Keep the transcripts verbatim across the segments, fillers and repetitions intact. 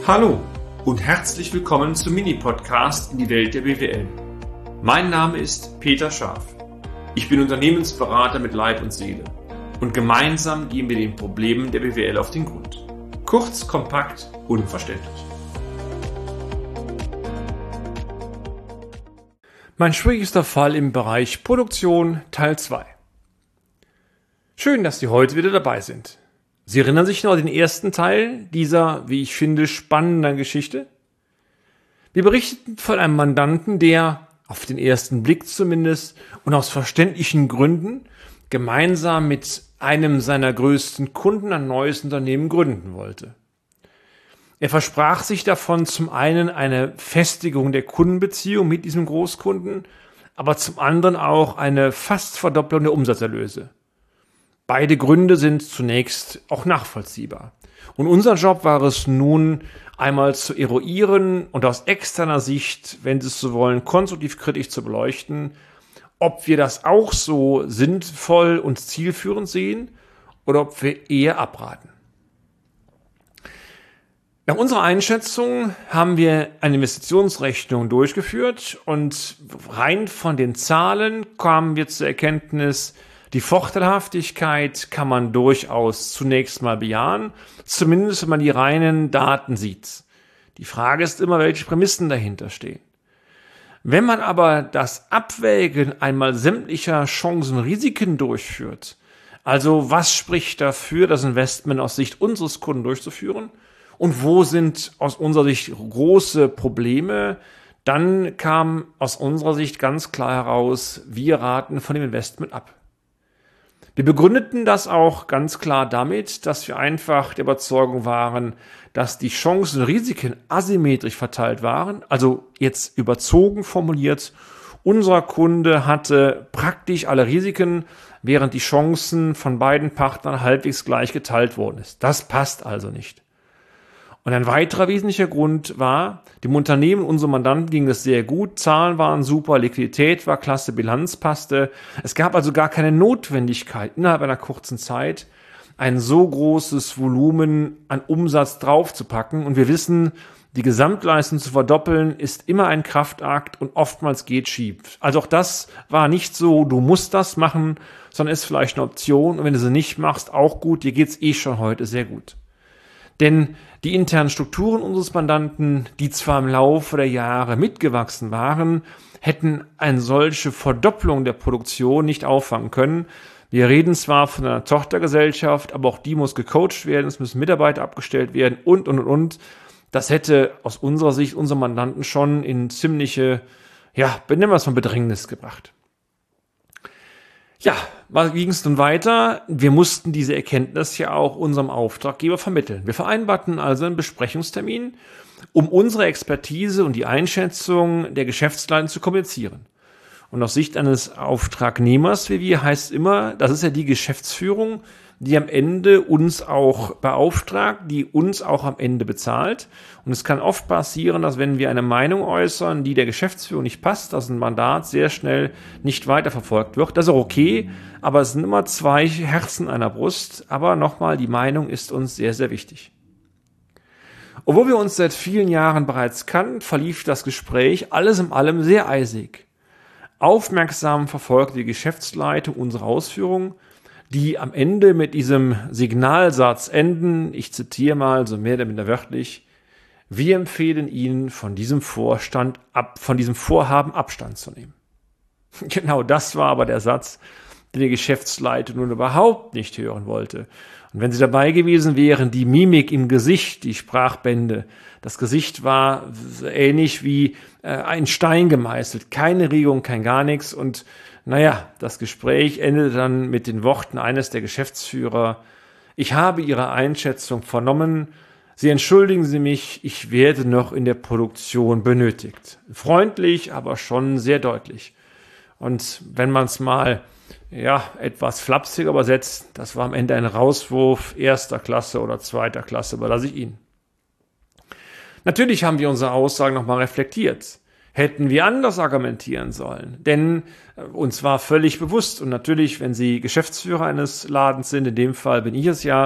Hallo und herzlich willkommen zum Mini-Podcast in die Welt der B W L. Mein Name ist Peter Scharf. Ich bin Unternehmensberater mit Leib und Seele und gemeinsam gehen wir den Problemen der B W L auf den Grund. Kurz, kompakt, unverständlich. Mein schwierigster Fall im Bereich Produktion Teil zwei. Schön, dass Sie heute wieder dabei sind. Sie erinnern sich noch an den ersten Teil dieser, wie ich finde, spannenden Geschichte? Wir berichteten von einem Mandanten, der, auf den ersten Blick zumindest und aus verständlichen Gründen, gemeinsam mit einem seiner größten Kunden ein neues Unternehmen gründen wollte. Er versprach sich davon zum einen eine Festigung der Kundenbeziehung mit diesem Großkunden, aber zum anderen auch eine fast Verdopplung der Umsatzerlöse. Beide Gründe sind zunächst auch nachvollziehbar. Und unser Job war es nun, einmal zu eruieren und aus externer Sicht, wenn Sie es so wollen, konstruktiv kritisch zu beleuchten, ob wir das auch so sinnvoll und zielführend sehen oder ob wir eher abraten. Nach unserer Einschätzung haben wir eine Investitionsrechnung durchgeführt und rein von den Zahlen kamen wir zur Erkenntnis, die Vorteilhaftigkeit kann man durchaus zunächst mal bejahen, zumindest wenn man die reinen Daten sieht. Die Frage ist immer, welche Prämissen dahinter stehen. Wenn man aber das Abwägen einmal sämtlicher Chancen und Risiken durchführt, also was spricht dafür, das Investment aus Sicht unseres Kunden durchzuführen und wo sind aus unserer Sicht große Probleme, dann kam aus unserer Sicht ganz klar heraus, wir raten von dem Investment ab. Wir begründeten das auch ganz klar damit, dass wir einfach der Überzeugung waren, dass die Chancen und Risiken asymmetrisch verteilt waren, also jetzt überzogen formuliert. Unser Kunde hatte praktisch alle Risiken, während die Chancen von beiden Partnern halbwegs gleich geteilt worden ist. Das passt also nicht. Und ein weiterer wesentlicher Grund war, dem Unternehmen, unserem Mandanten ging es sehr gut, Zahlen waren super, Liquidität war klasse, Bilanz passte. Es gab also gar keine Notwendigkeit, innerhalb einer kurzen Zeit ein so großes Volumen an Umsatz draufzupacken. Und wir wissen, die Gesamtleistung zu verdoppeln ist immer ein Kraftakt und oftmals geht schief. Also auch das war nicht so, du musst das machen, sondern ist vielleicht eine Option. Und wenn du sie nicht machst, auch gut, dir geht's eh schon heute sehr gut. Denn die internen Strukturen unseres Mandanten, die zwar im Laufe der Jahre mitgewachsen waren, hätten eine solche Verdopplung der Produktion nicht auffangen können. Wir reden zwar von einer Tochtergesellschaft, aber auch die muss gecoacht werden, es müssen Mitarbeiter abgestellt werden und, und, und. Das hätte aus unserer Sicht unseren Mandanten schon in ziemliche, ja, nennen wir es mal Bedrängnis gebracht. Ja, wie ging es nun weiter? Wir mussten diese Erkenntnis ja auch unserem Auftraggeber vermitteln. Wir vereinbarten also einen Besprechungstermin, um unsere Expertise und die Einschätzung der Geschäftsleitung zu kommunizieren. Und aus Sicht eines Auftragnehmers, wie wir, heißt immer, das ist ja die Geschäftsführung, die am Ende uns auch beauftragt, die uns auch am Ende bezahlt. Und es kann oft passieren, dass wenn wir eine Meinung äußern, die der Geschäftsführung nicht passt, dass ein Mandat sehr schnell nicht weiterverfolgt wird. Das ist auch okay, aber es sind immer zwei Herzen einer Brust. Aber nochmal, die Meinung ist uns sehr, sehr wichtig. Obwohl wir uns seit vielen Jahren bereits kannten, verlief das Gespräch alles in allem sehr eisig. Aufmerksam verfolgte die Geschäftsleitung unsere Ausführungen, die am Ende mit diesem Signalsatz enden, ich zitiere mal so mehr oder minder wörtlich, wir empfehlen Ihnen von diesem Vorstand ab, von diesem Vorhaben Abstand zu nehmen. Genau das war aber der Satz, den die Geschäftsleitung nun überhaupt nicht hören wollte. Und wenn Sie dabei gewesen wären, die Mimik im Gesicht, die Sprachbände, das Gesicht war ähnlich wie äh, ein Stein gemeißelt, keine Regung, kein gar nichts. Und naja, das Gespräch endete dann mit den Worten eines der Geschäftsführer: Ich habe Ihre Einschätzung vernommen. Sie entschuldigen Sie mich, ich werde noch in der Produktion benötigt. Freundlich, aber schon sehr deutlich. Und wenn man es mal ja etwas flapsiger übersetzt, das war am Ende ein Rauswurf erster Klasse oder zweiter Klasse, überlasse ich Ihnen. Natürlich haben wir unsere Aussagen nochmal reflektiert. Hätten wir anders argumentieren sollen. Denn uns war völlig bewusst, und natürlich, wenn Sie Geschäftsführer eines Ladens sind, in dem Fall bin ich es ja,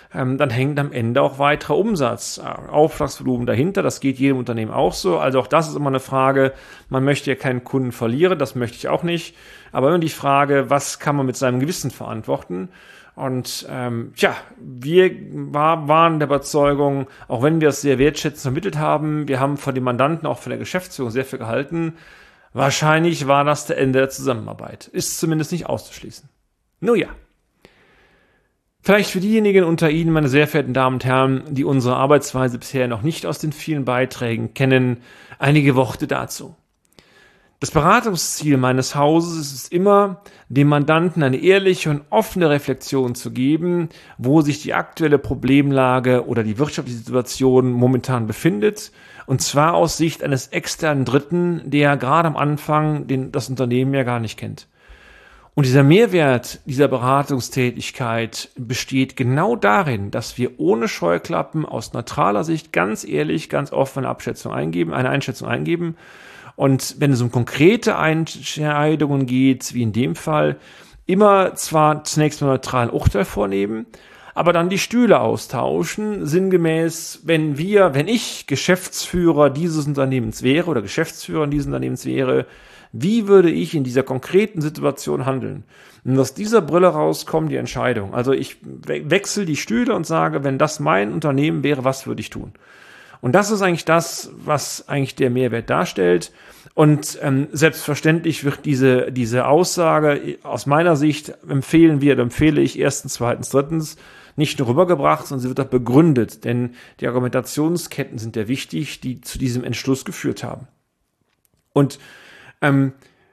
ähm, dann hängt am Ende auch weiterer Umsatz, äh, Auftragsvolumen dahinter. Das geht jedem Unternehmen auch so. Also auch das ist immer eine Frage. Man möchte ja keinen Kunden verlieren, das möchte ich auch nicht. Aber immer die Frage, was kann man mit seinem Gewissen verantworten? Und ähm, ja, wir war, waren der Überzeugung, auch wenn wir es sehr wertschätzend vermittelt haben, wir haben von den Mandanten, auch von der Geschäftsführung sehr viel gehalten. Wahrscheinlich war das der Ende der Zusammenarbeit. Ist zumindest nicht auszuschließen. Nun ja. Vielleicht für diejenigen unter Ihnen, meine sehr verehrten Damen und Herren, die unsere Arbeitsweise bisher noch nicht aus den vielen Beiträgen kennen, einige Worte dazu. Das Beratungsziel meines Hauses ist es immer, dem Mandanten eine ehrliche und offene Reflexion zu geben, wo sich die aktuelle Problemlage oder die wirtschaftliche Situation momentan befindet, und zwar aus Sicht eines externen Dritten, der gerade am Anfang den, das Unternehmen ja gar nicht kennt. Und dieser Mehrwert dieser Beratungstätigkeit besteht genau darin, dass wir ohne Scheuklappen aus neutraler Sicht ganz ehrlich, ganz offen eine Abschätzung eingeben, eine Einschätzung eingeben. Und wenn es um konkrete Entscheidungen geht, wie in dem Fall, immer zwar zunächst mal neutralen Urteil vornehmen, aber dann die Stühle austauschen, sinngemäß, wenn wir, wenn ich Geschäftsführer dieses Unternehmens wäre oder Geschäftsführer dieses Unternehmens wäre, wie würde ich in dieser konkreten Situation handeln? Und aus dieser Brille rauskommt die Entscheidung. Also ich we- wechsle die Stühle und sage, wenn das mein Unternehmen wäre, was würde ich tun? Und das ist eigentlich das, was eigentlich der Mehrwert darstellt. Und ähm, selbstverständlich wird diese, diese Aussage aus meiner Sicht empfehlen wir, empfehle ich erstens, zweitens, drittens nicht nur rübergebracht, sondern sie wird auch begründet. Denn die Argumentationsketten sind ja wichtig, die zu diesem Entschluss geführt haben. Und ähm,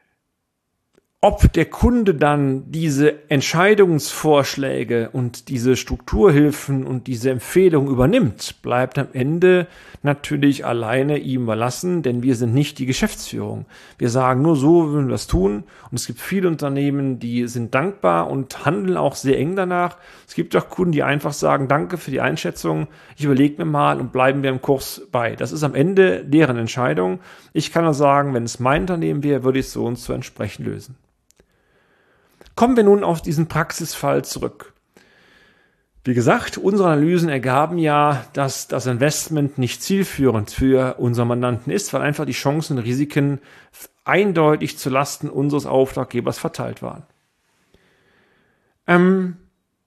ob der Kunde dann diese Entscheidungsvorschläge und diese Strukturhilfen und diese Empfehlungen übernimmt, bleibt am Ende natürlich alleine ihm überlassen, denn wir sind nicht die Geschäftsführung. Wir sagen nur, so würden wir es tun, und es gibt viele Unternehmen, die sind dankbar und handeln auch sehr eng danach. Es gibt auch Kunden, die einfach sagen, danke für die Einschätzung, ich überlege mir mal und bleiben wir im Kurs bei. Das ist am Ende deren Entscheidung. Ich kann nur sagen, wenn es mein Unternehmen wäre, würde ich es so und so entsprechend lösen. Kommen wir nun auf diesen Praxisfall zurück. Wie gesagt, unsere Analysen ergaben ja, dass das Investment nicht zielführend für unseren Mandanten ist, weil einfach die Chancen und Risiken eindeutig zu Lasten unseres Auftraggebers verteilt waren. Ähm,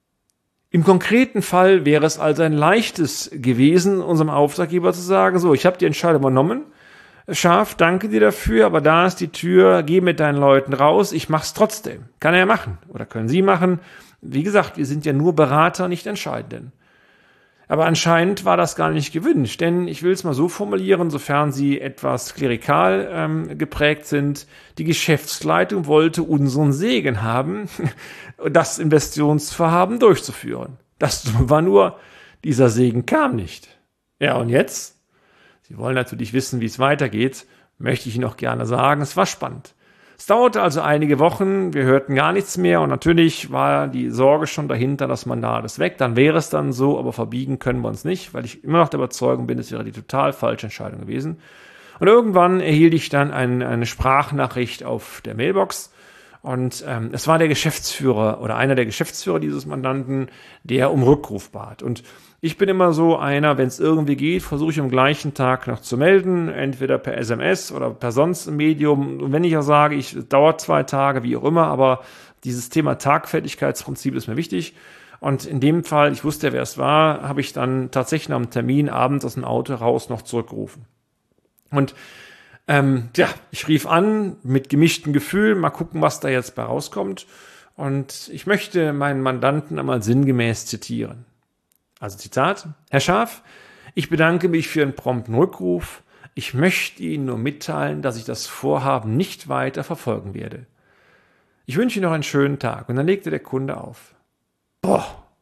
Im konkreten Fall wäre es also ein leichtes gewesen, unserem Auftraggeber zu sagen, so, ich habe die Entscheidung übernommen, Scharf, danke dir dafür, aber da ist die Tür, geh mit deinen Leuten raus, ich mach's trotzdem. Kann er ja machen oder können Sie machen. Wie gesagt, wir sind ja nur Berater, nicht Entscheidenden. Aber anscheinend war das gar nicht gewünscht, denn ich will es mal so formulieren, sofern Sie etwas klerikal ähm, geprägt sind, die Geschäftsleitung wollte unseren Segen haben, das Investitionsvorhaben durchzuführen. Das war nur, dieser Segen kam nicht. Ja, und jetzt? Sie wollen natürlich wissen, wie es weitergeht, möchte ich Ihnen auch gerne sagen. Es war spannend. Es dauerte also einige Wochen, wir hörten gar nichts mehr und natürlich war die Sorge schon dahinter, das Mandat ist weg. Dann wäre es dann so, aber verbiegen können wir uns nicht, weil ich immer noch der Überzeugung bin, es wäre die total falsche Entscheidung gewesen. Und irgendwann erhielt ich dann ein, eine Sprachnachricht auf der Mailbox und ähm, es war der Geschäftsführer oder einer der Geschäftsführer dieses Mandanten, der um Rückruf bat. Und ich bin immer so einer, wenn es irgendwie geht, versuche ich am gleichen Tag noch zu melden, entweder per S M S oder per sonst ein Medium. Und wenn ich ja sage, ich es dauert zwei Tage, wie auch immer, aber dieses Thema Tagfertigkeitsprinzip ist mir wichtig. Und in dem Fall, ich wusste, wer es war, habe ich dann tatsächlich am Termin abends aus dem Auto raus noch zurückgerufen. Und ähm, ja, ich rief an mit gemischten Gefühlen, mal gucken, was da jetzt bei rauskommt. Und ich möchte meinen Mandanten einmal sinngemäß zitieren. Also Zitat, Herr Scharf, ich bedanke mich für Ihren prompten Rückruf. Ich möchte Ihnen nur mitteilen, dass ich das Vorhaben nicht weiter verfolgen werde. Ich wünsche Ihnen noch einen schönen Tag. Und dann legte der Kunde auf. Boah,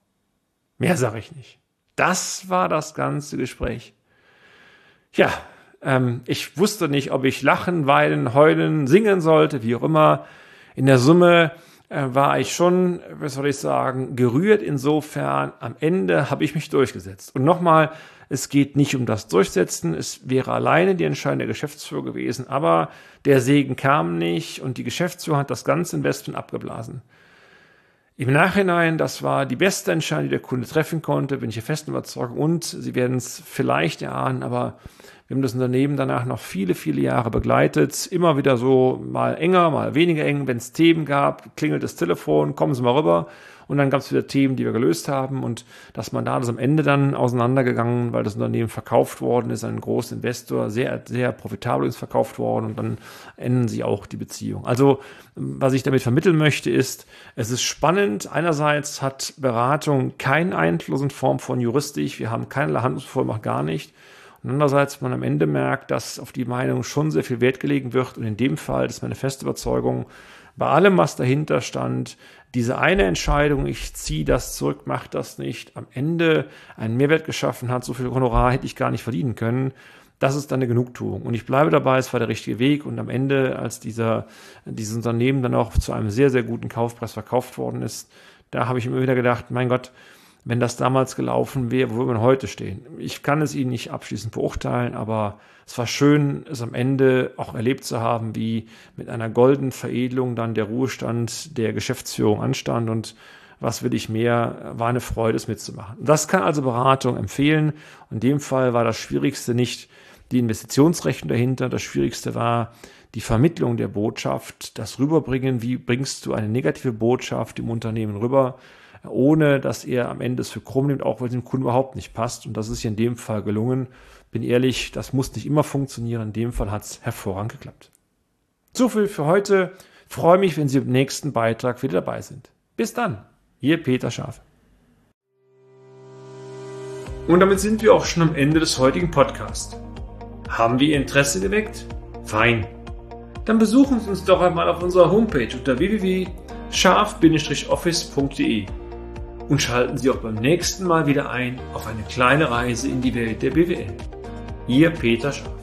mehr sage ich nicht. Das war das ganze Gespräch. Ja, ähm, ich wusste nicht, ob ich lachen, weinen, heulen, singen sollte, wie auch immer. In der Summe äh, war ich schon, was soll ich sagen, gerührt insofern. Am Ende habe ich mich durchgesetzt. Und nochmal, es geht nicht um das Durchsetzen. Es wäre alleine die Entscheidung der Geschäftsführer gewesen. Aber der Segen kam nicht und die Geschäftsführung hat das ganze Investment abgeblasen. Im Nachhinein, das war die beste Entscheidung, die der Kunde treffen konnte, bin ich der festen Überzeugung. Und Sie werden es vielleicht erahnen, aber wir haben das Unternehmen danach noch viele, viele Jahre begleitet. Immer wieder so mal enger, mal weniger eng. Wenn es Themen gab, klingelt das Telefon, kommen Sie mal rüber. Und dann gab es wieder Themen, die wir gelöst haben. Und das Mandat ist am Ende dann auseinandergegangen, weil das Unternehmen verkauft worden ist, ein großer Investor, sehr, sehr profitabel ist verkauft worden. Und dann enden sie auch die Beziehung. Also, was ich damit vermitteln möchte, ist, es ist spannend. Einerseits hat Beratung keinen Einfluss in Form von juristisch. Wir haben keine Handlungsvollmacht, gar nicht. Und andererseits man am Ende merkt, dass auf die Meinung schon sehr viel Wert gelegt wird. Und in dem Fall, das ist meine feste Überzeugung, bei allem, was dahinter stand, diese eine Entscheidung, ich ziehe das zurück, mache das nicht, am Ende einen Mehrwert geschaffen hat, so viel Honorar hätte ich gar nicht verdienen können. Das ist dann eine Genugtuung. Und ich bleibe dabei, es war der richtige Weg. Und am Ende, als dieser, dieses Unternehmen dann auch zu einem sehr, sehr guten Kaufpreis verkauft worden ist, da habe ich immer wieder gedacht, mein Gott, wenn das damals gelaufen wäre, wo würde man heute stehen? Ich kann es Ihnen nicht abschließend beurteilen, aber es war schön, es am Ende auch erlebt zu haben, wie mit einer goldenen Veredelung dann der Ruhestand der Geschäftsführung anstand. Und was will ich mehr, war eine Freude, es mitzumachen. Das kann also Beratung empfehlen. In dem Fall war das Schwierigste nicht die Investitionsrechnung dahinter, das Schwierigste war die Vermittlung der Botschaft, das Rüberbringen, wie bringst du eine negative Botschaft im Unternehmen rüber, ohne dass er am Ende es für krumm nimmt, auch wenn es dem Kunden überhaupt nicht passt. Und das ist hier in dem Fall gelungen. Bin ehrlich, das muss nicht immer funktionieren. In dem Fall hat es hervorragend geklappt. So viel für heute. Freue mich, wenn Sie im nächsten Beitrag wieder dabei sind. Bis dann, Ihr Peter Scharfe. Und damit sind wir auch schon am Ende des heutigen Podcasts. Haben wir Ihr Interesse geweckt? Fein. Dann besuchen Sie uns doch einmal auf unserer Homepage unter w w w punkt scharf Bindestrich office punkt de und schalten Sie auch beim nächsten Mal wieder ein auf eine kleine Reise in die Welt der B W L. Ihr Peter Scharf.